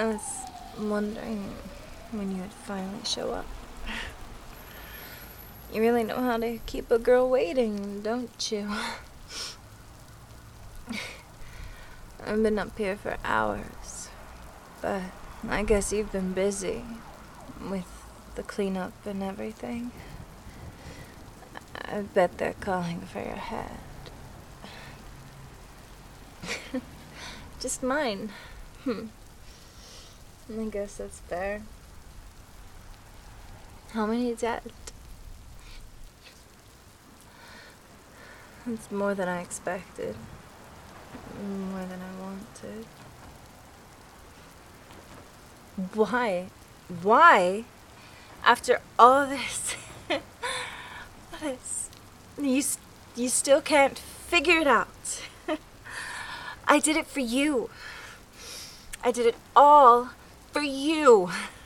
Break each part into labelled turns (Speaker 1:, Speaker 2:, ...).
Speaker 1: I was wondering when you would finally show up. You really know how to keep a girl waiting, don't you? I've been up here for hours, but I guess you've been busy with the cleanup and everything. I bet they're calling for your head. Just mine. I guess that's fair. How many dead? It's more than I expected. More than I wanted. Why? Why? After all this... You still can't figure it out. I did it for you. I did it all for you.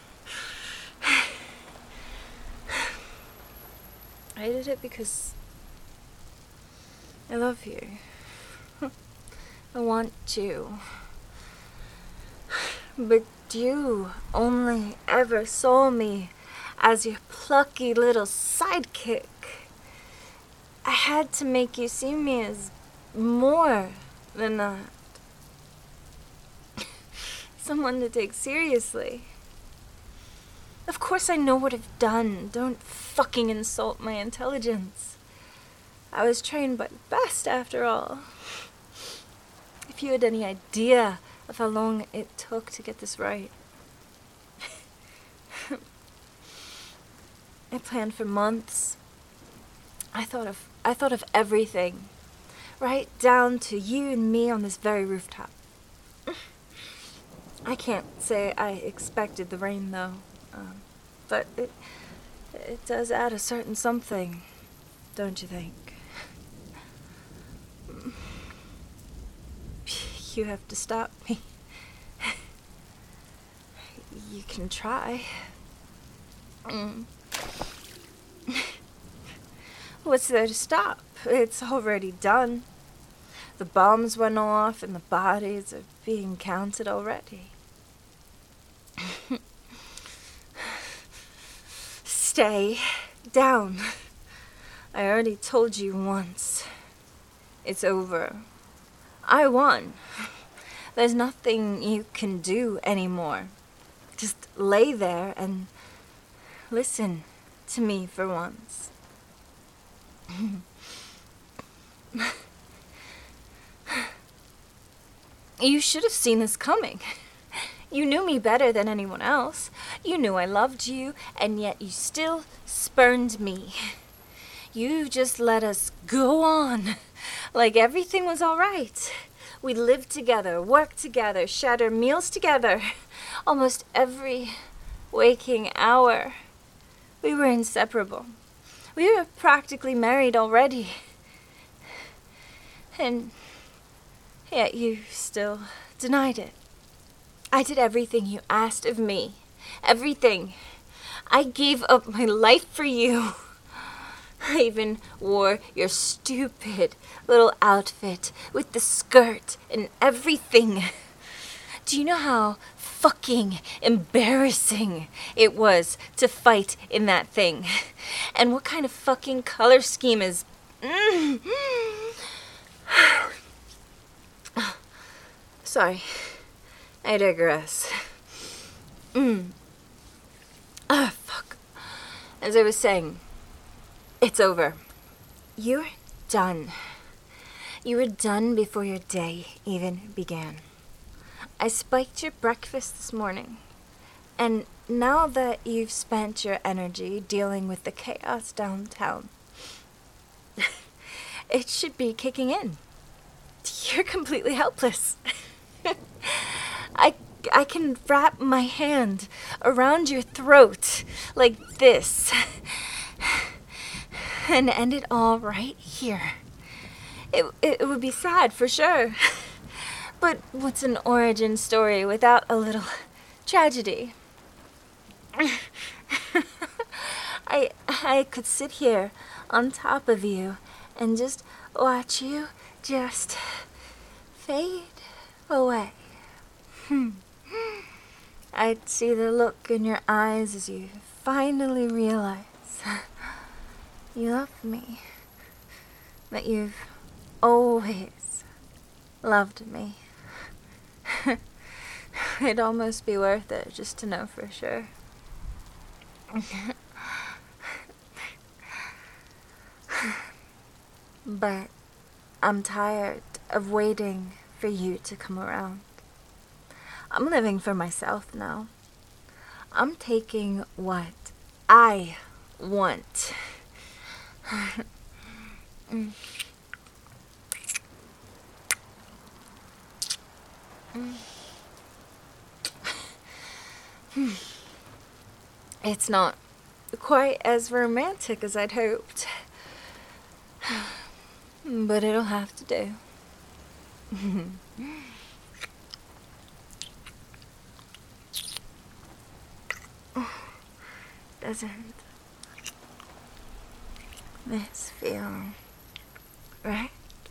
Speaker 1: I did it because I love you. I want you. But you only ever saw me as your plucky little sidekick. I had to make you see me as more than that. Someone to take seriously. Of course I know what I've done. Don't fucking insult my intelligence. I was trained by the best after all. If you had any idea of how long it took to get this right. I planned for months. I thought of everything. Right down to you and me on this very rooftop. I can't say I expected the rain, though. But it does add a certain something, don't you think? You have to stop me. You can try. What's there to stop? It's already done. The bombs went off and the bodies are being counted already. Stay down. I already told you once. It's over. I won. There's nothing you can do anymore. Just lay there and listen to me for once. You should have seen this coming. You knew me better than anyone else. You knew I loved you, and yet you still spurned me. You just let us go on, like everything was all right. We lived together, worked together, shared our meals together, almost every waking hour. We were inseparable. We were practically married already. And yet you still denied it. I did everything you asked of me. Everything. I gave up my life for you. I even wore your stupid little outfit with the skirt and everything. Do you know how fucking embarrassing it was to fight in that thing? And what kind of fucking color scheme is... Sorry. I digress. Fuck. As I was saying, it's over. You're done. You were done before your day even began. I spiked your breakfast this morning. And now that you've spent your energy dealing with the chaos downtown, it should be kicking in. You're completely helpless. I can wrap my hand around your throat like this and end it all right here. It would be sad for sure. But what's an origin story without a little tragedy? I could sit here on top of you and just watch you just fade away. I'd see the look in your eyes as you finally realize you love me. That you've always loved me. It'd almost be worth it just to know for sure. But I'm tired of waiting for you to come around. I'm living for myself now. I'm taking what I want. It's not quite as romantic as I'd hoped. But it'll have to do. Doesn't this feel right?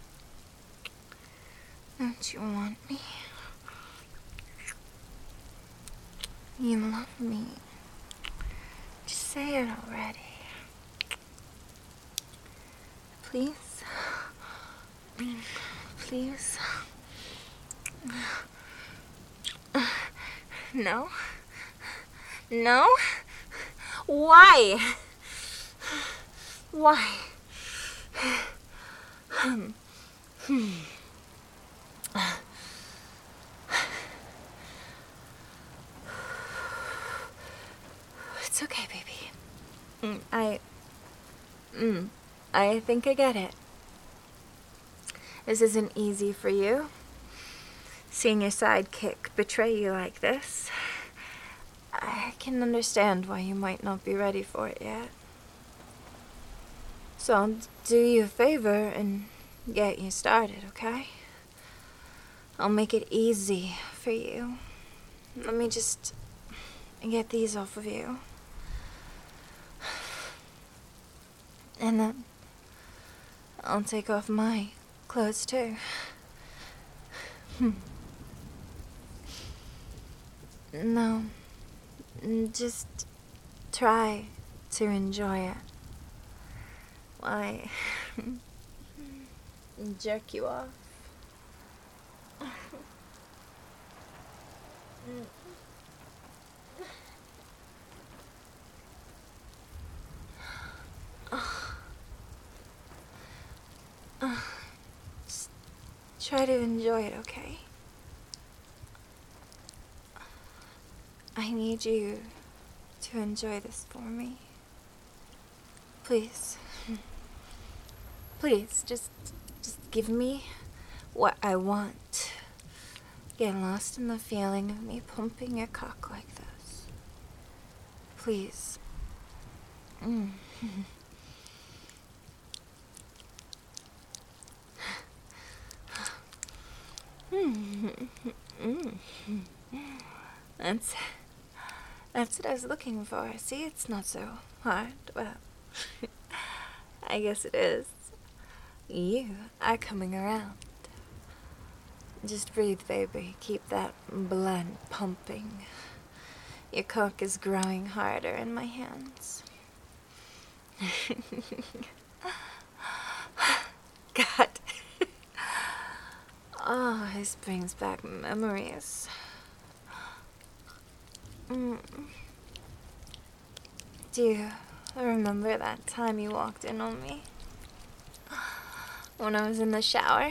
Speaker 1: Don't you want me? You love me. Just say it already. Please? Please? No? No? Why? Why? It's okay, baby. I think I get it. This isn't easy for you. Seeing your sidekick betray you like this. I can understand why you might not be ready for it yet. So I'll do you a favor and get you started, okay? I'll make it easy for you. Let me just get these off of you. And then I'll take off my clothes too. No, just try to enjoy it. Why, jerk you off. Just try to enjoy it, okay? I need you to enjoy this for me. Please. Please, just give me what I want. Get lost in the feeling of me pumping your cock like this. Please. That's what I was looking for. See, it's not so hard. Well, I guess it is. You are coming around. Just breathe, baby. Keep that blood pumping. Your cock is growing harder in my hands. God. Oh, this brings back memories. Do you remember that time you walked in on me? When I was in the shower?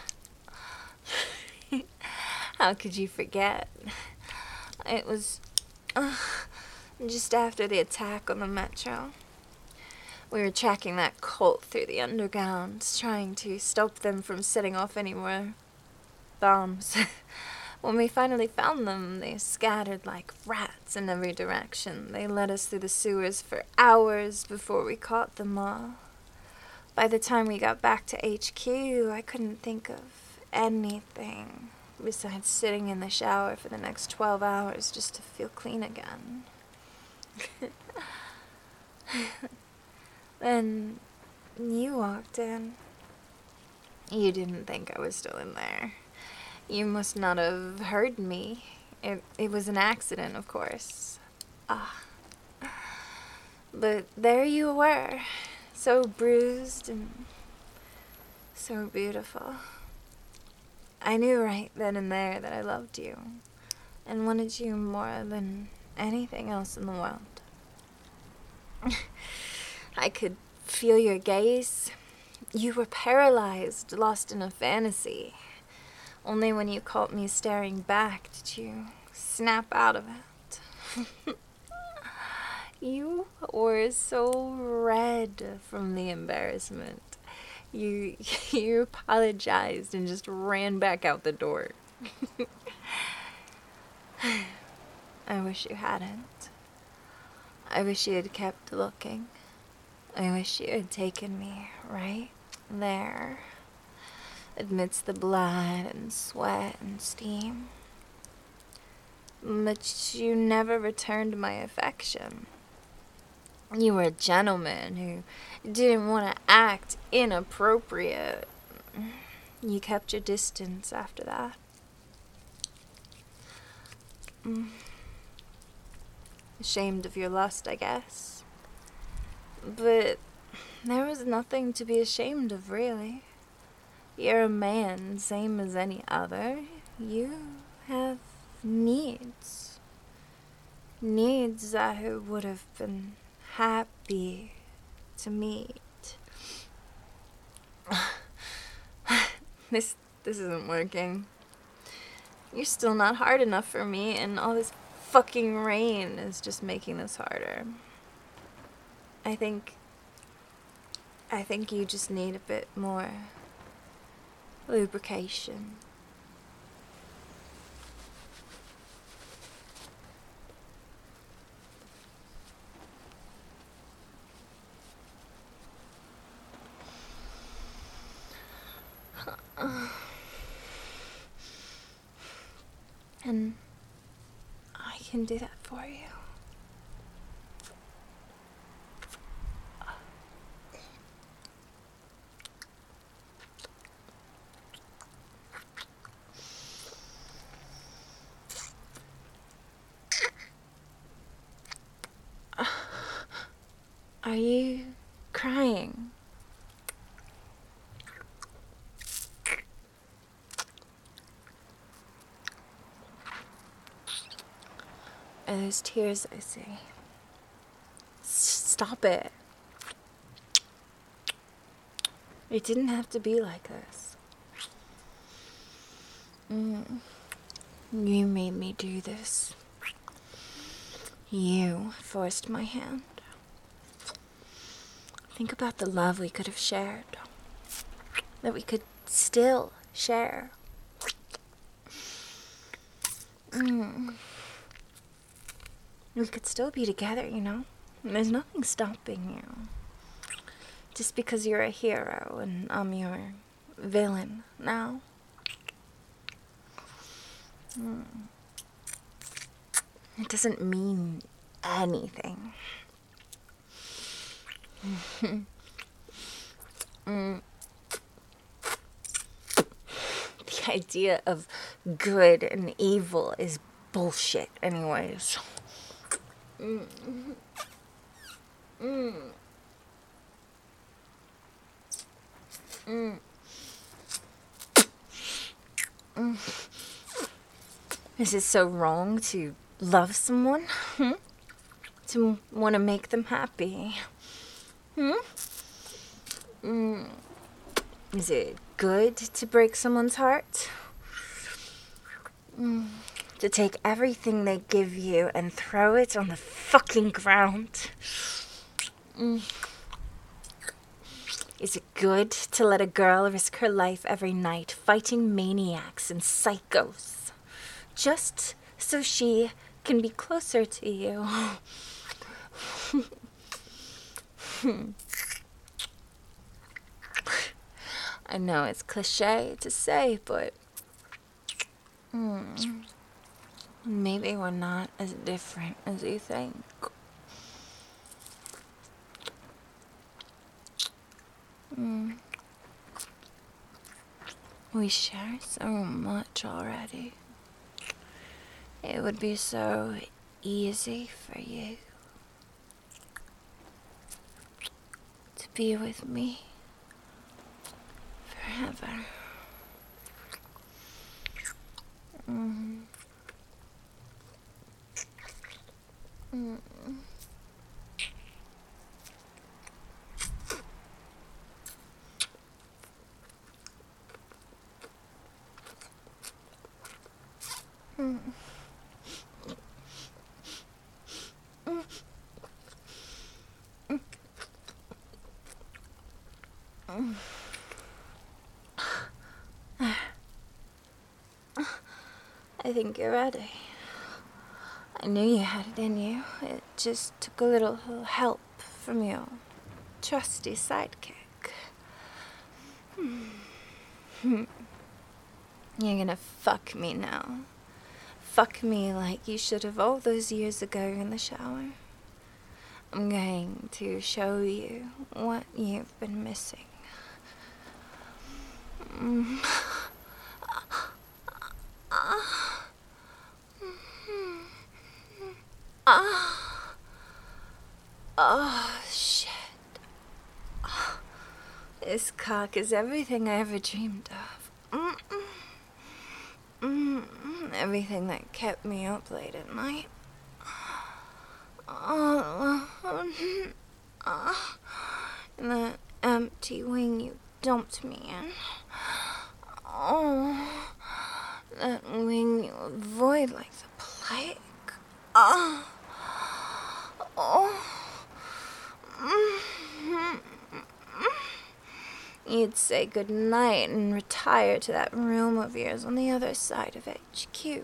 Speaker 1: How could you forget? It was just after the attack on the metro. We were tracking that cult through the underground, trying to stop them from setting off any more bombs. When we finally found them, they scattered like rats in every direction. They led us through the sewers for hours before we caught them all. By the time we got back to HQ, I couldn't think of anything besides sitting in the shower for the next 12 hours just to feel clean again. Then you walked in. You didn't think I was still in there. You must not have heard me It was an accident, of course. Ah. But there you were, so bruised and so beautiful. I knew right then and there that I loved you and wanted you more than anything else in the world. I could feel your gaze. You were paralyzed, lost in a fantasy. Only when you caught me staring back did you snap out of it. You were so red from the embarrassment. You apologized and just ran back out the door. I wish you hadn't. I wish you had kept looking. I wish you had taken me right there, amidst the blood and sweat and steam. But you never returned my affection. You were a gentleman who didn't want to act inappropriate. You kept your distance after that. Ashamed of your lust, I guess. But there was nothing to be ashamed of, really. You're a man, same as any other. You have needs. Needs I would have been happy to meet. This isn't working. You're still not hard enough for me, and all this fucking rain is just making this harder. I think you just need a bit more lubrication. And I can do that for you. Are you crying? Are those tears I see? Stop it. It didn't have to be like this. You made me do this. You forced my hand. Think about the love we could have shared. That we could still share. We could still be together, you know? There's nothing stopping you. Just because you're a hero and I'm your villain now. It doesn't mean anything. The idea of good and evil is bullshit anyways. Is it so wrong to love someone? To want to make them happy? Is it good to break someone's heart? To take everything they give you and throw it on the fucking ground? Is it good to let a girl risk her life every night fighting maniacs and psychos just so she can be closer to you? I know it's cliche to say, but maybe we're not as different as you think. We share so much already. it would be so easy for you to be with me forever. Mm. Mm. Mm. I think you're ready. I knew you had it in you. It just took a little help from your trusty sidekick. You're gonna fuck me now. Fuck me like you should have all those years ago in the shower. I'm going to show you what you've been missing. Oh, shit. This cock is everything I ever dreamed of. Everything that kept me up late at night. And the empty wing you dumped me in. Oh, that wing you avoid like the plague. You'd say goodnight and retire to that room of yours on the other side of HQ.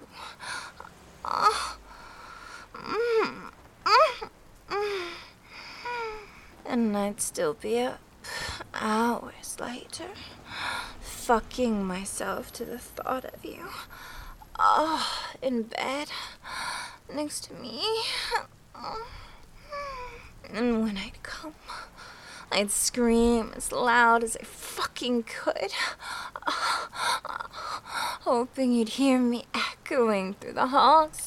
Speaker 1: And I'd still be up hours later, fucking myself to the thought of you. In bed, next to me. And when I'd come, I'd scream as loud as I fucking could, hoping you'd hear me echoing through the halls.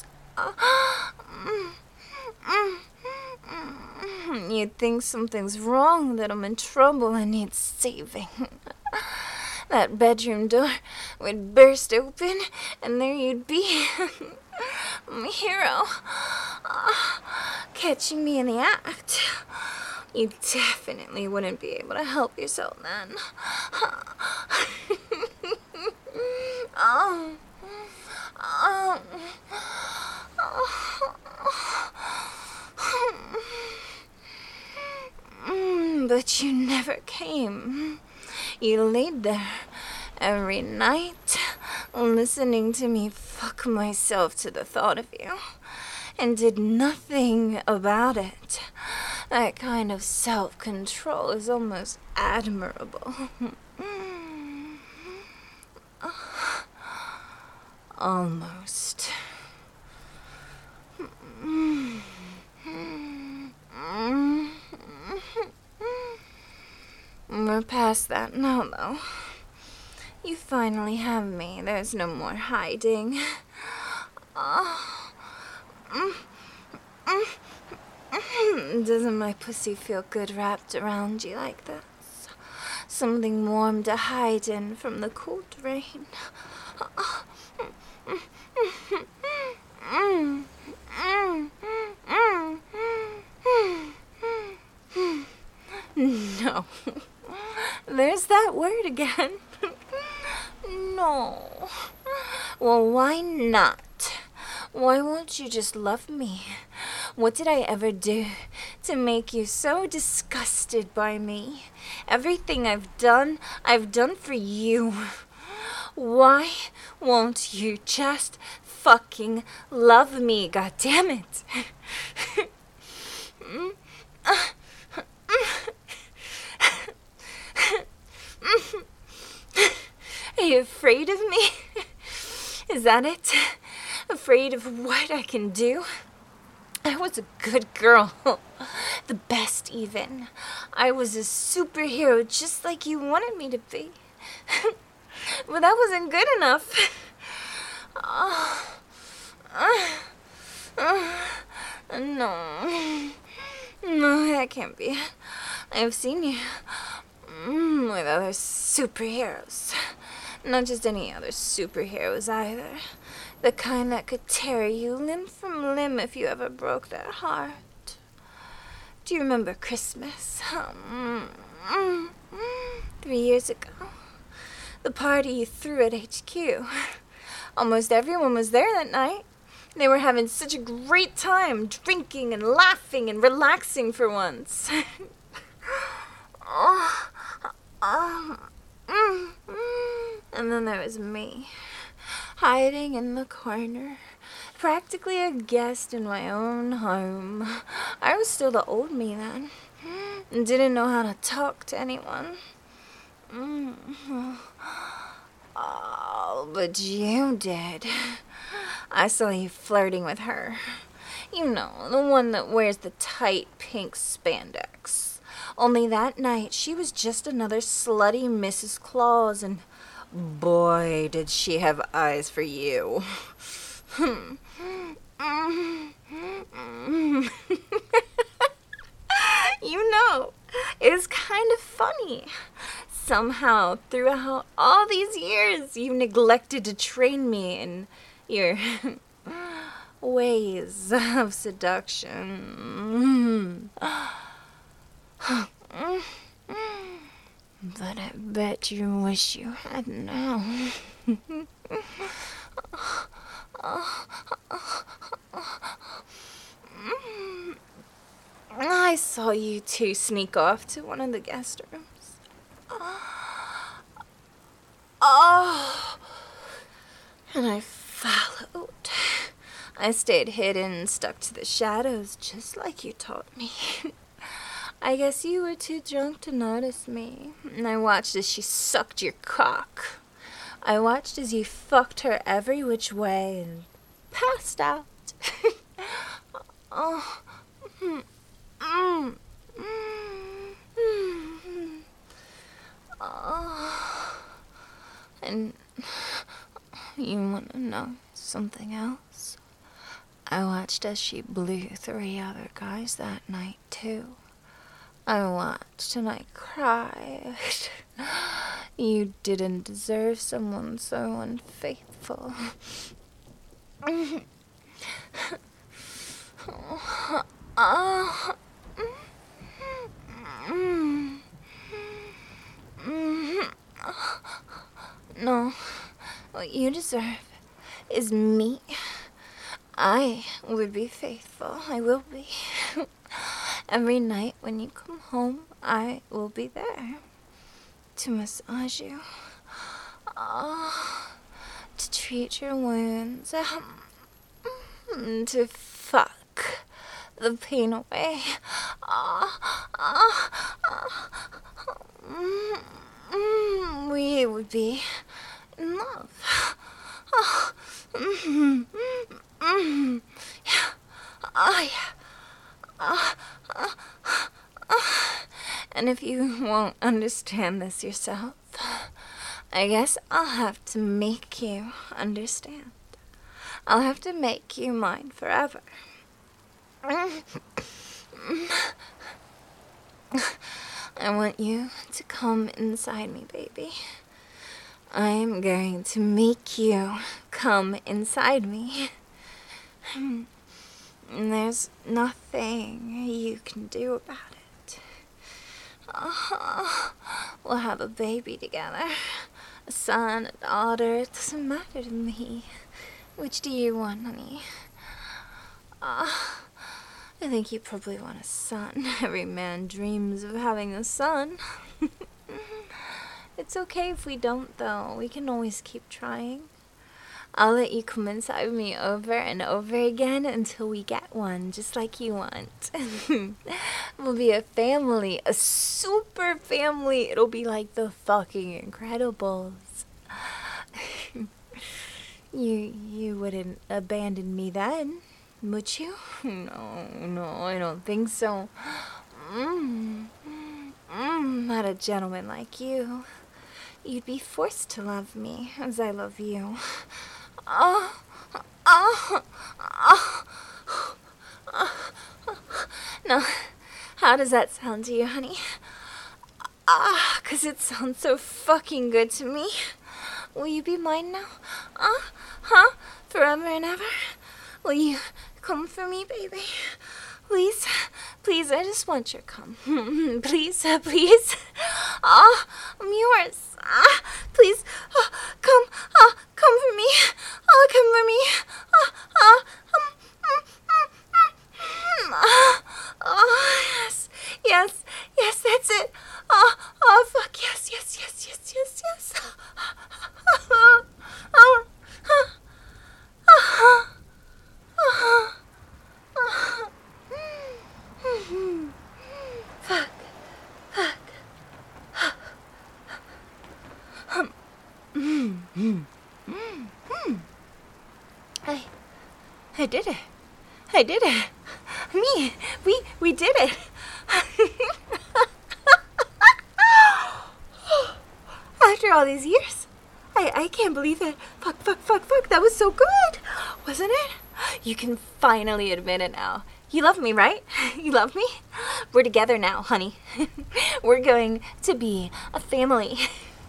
Speaker 1: You'd think something's wrong, that I'm in trouble and need saving. That bedroom door would burst open, and there you'd be, my hero, catching me in the act. You definitely wouldn't be able to help yourself then. But you never came. You laid there every night, listening to me fuck myself to the thought of you, and did nothing about it. That kind of self-control is almost admirable. Almost. We're past that now, though. You finally have me. There's no more hiding. Doesn't my pussy feel good wrapped around you like this? Something warm to hide in from the cold rain. No. There's that word again. No. Well, why not? Why won't you just love me? What did I ever do to make you so disgusted by me? Everything I've done for you. Why won't you just fucking love me, goddammit? Are you afraid of me? Is that it? Afraid of what I can do? I was a good girl. The best, even. I was a superhero just like you wanted me to be. But that wasn't good enough. No. No, that can't be it. I've seen you with other superheroes. Not just any other superheroes either. The kind that could tear you limb from limb if you ever broke their heart. Do you remember Christmas? 3 years ago. The party you threw at HQ. Almost everyone was there that night. They were having such a great time, drinking and laughing and relaxing for once. And then there was me, hiding in the corner, practically a guest in my own home. I was still the old me then, and didn't know how to talk to anyone. Oh, but you did. I saw you flirting with her. You know, the one that wears the tight pink spandex. Only that night, she was just another slutty Mrs. Claus, and boy, did she have eyes for you. You know, it's kind of funny. Somehow, throughout all these years, you neglected to train me in your ways of seduction. But I bet you wish you had now. I saw you two sneak off to one of the guest rooms. Oh, and I followed. I stayed hidden and stuck to the shadows, just like you taught me. I guess you were too drunk to notice me, and I watched as she sucked your cock. I watched as you fucked her every which way and passed out. Oh. And you want to know something else? I watched as she blew 3 other guys that night, too. I watched and I cried. You didn't deserve someone so unfaithful. No, what you deserve is me. I would be faithful. I will be. Every night when you come home, I will be there to massage you, to treat your wounds, to fuck the pain away. We would be in love. And if you won't understand this yourself, I guess I'll have to make you understand. I'll have to make you mine forever. I want you to come inside me, baby. I'm going to make you come inside me. And there's nothing you can do about it. We'll have a baby together. A son, a daughter, it doesn't matter to me. Which do you want, honey? I think you probably want a son. Every man dreams of having a son. It's okay if we don't, though. We can always keep trying. I'll let you come inside me over and over again until we get one, just like you want. We'll be a family, a super family. It'll be like the fucking Incredibles. You wouldn't abandon me then, would you? No, I don't think so. Not a gentleman like you. You'd be forced to love me as I love you. Oh, oh, no. How does that sound to you, honey? 'Cause it sounds so fucking good to me. Will you be mine now? Huh? Forever and ever? Will you come for me, baby? Please? Please, I just want your come. Please, please. I'm yours. Please, come for me. Come for me. Yes, yes, yes, that's it. Fuck, yes, yes, yes, yes, yes, yes. Fuck, fuck. I did it. I did it. Me. We did it. After all these years. I can't believe it. Fuck. That was so good. Wasn't it? You can finally admit it now. You love me, right? You love me? We're together now, honey. We're going to be a family.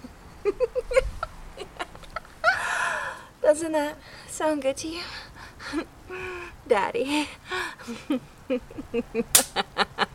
Speaker 1: Doesn't that sound good to you? Daddy.